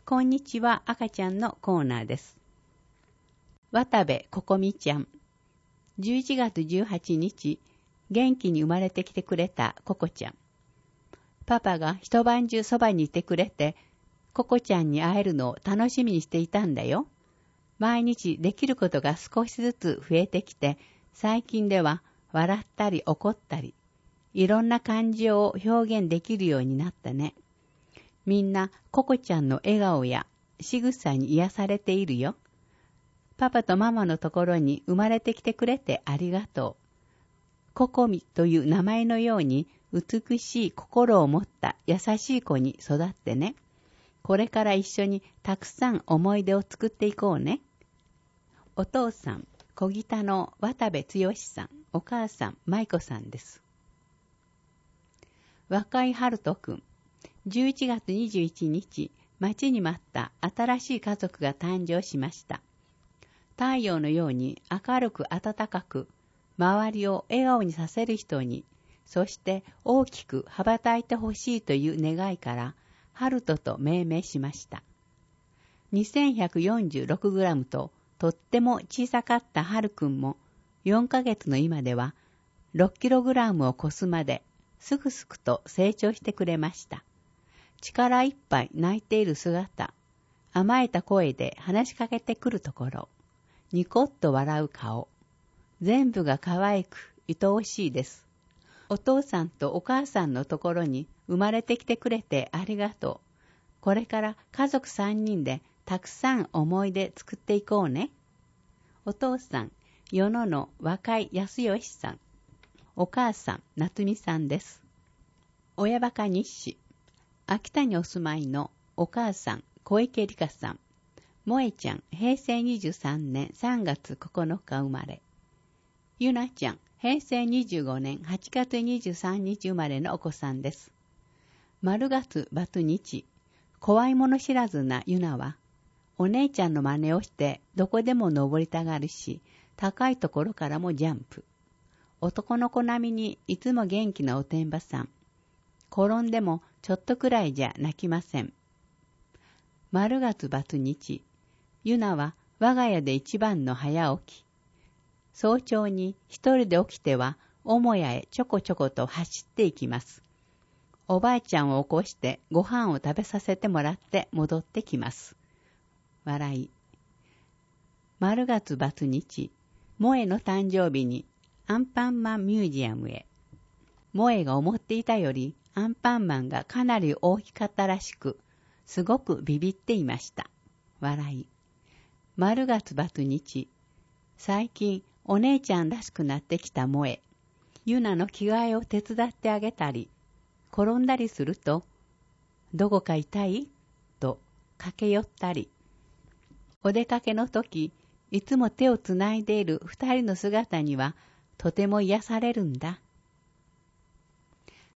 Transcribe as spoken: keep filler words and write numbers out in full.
こんにちは、赤ちゃんのコーナーです。渡部ここみちゃん。じゅういちがつじゅうはちにち、元気に生まれてきてくれたココちゃん。パパが一晩中そばにいてくれて、ココちゃんに会えるのを楽しみにしていたんだよ。毎日できることが少しずつ増えてきて、最近では笑ったり怒ったり、いろんな感情を表現できるようになったね。みんなココちゃんの笑顔や仕草に癒されているよ。パパとママのところに生まれてきてくれてありがとう。ココミという名前のように美しい心を持った優しい子に育ってね。これから一緒にたくさん思い出を作っていこうね。お父さん、小木田の渡部剛さん、お母さん、舞子さんです。若井春人くん、じゅういちがつにじゅういちにち、待ちに待った新しい家族が誕生しました。太陽のように明るく暖かく、周りを笑顔にさせる人に、そして大きく羽ばたいてほしいという願いから、春人と命名しました。にせんひゃくよんじゅうろくグラム ととっても小さかった春くんも、よんかげつの今ではろっキログラム を超すまで、すぐすぐと成長してくれました。力いっぱい泣いている姿、甘えた声で話しかけてくるところ、ニコッと笑う顔、全部が可愛く愛おしいです。お父さんとお母さんのところに生まれてきてくれてありがとう。これから家族さんにんでたくさん思い出作っていこうね。お父さん、与野の若井康義さん。お母さん、夏美さんです。親バカ日誌。秋田にお住まいのお母さん、小池里香さん。萌えちゃん、へいせいにじゅうさんねんさんがつここのか生まれ。ゆなちゃん、へいせいにじゅうごねんはちがつにじゅうさんにち生まれのお子さんです。丸月バツ日、怖いもの知らずなゆなは、お姉ちゃんの真似をしてどこでも登りたがるし、高いところからもジャンプ。男の子並みにいつも元気なおてんばさん。転んでもちょっとくらいじゃ泣きません。丸月バツ日、ゆなは我が家で一番の早起き。早朝に一人で起きては母屋へちょこちょこと走っていきます。おばあちゃんを起こしてご飯を食べさせてもらって戻ってきます。笑い。丸月バツ日、萌えの誕生日にアンパンマンミュージアムへ。萌えが思っていたよりアンパンマンがかなり大きかったらしく、すごくビビっていました。笑い。丸月バツ日、最近お姉ちゃんらしくなってきた萌え。ゆなの着替えを手伝ってあげたり、転んだりすると、どこか痛いと駆け寄ったり。お出かけの時、いつも手をつないでいる二人の姿にはとても癒されるんだ。